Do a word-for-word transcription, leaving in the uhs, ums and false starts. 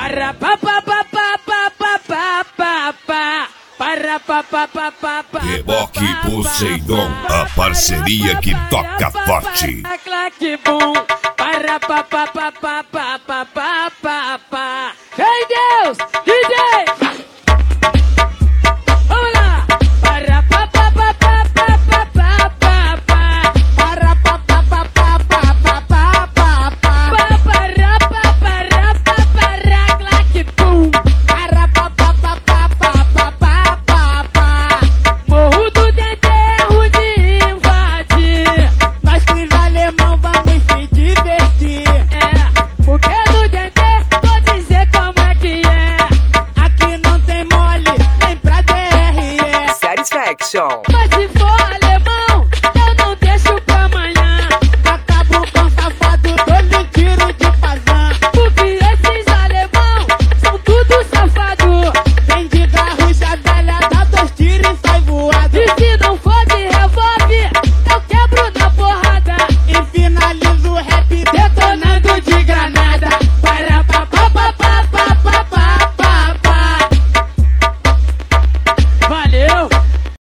Para pa pa pa pa pa pa pa pa pa. Para pa pa pa pa pa. Reboque Poseidon, a parceria que toca forte. Para pa pa pa pa pa pa pa.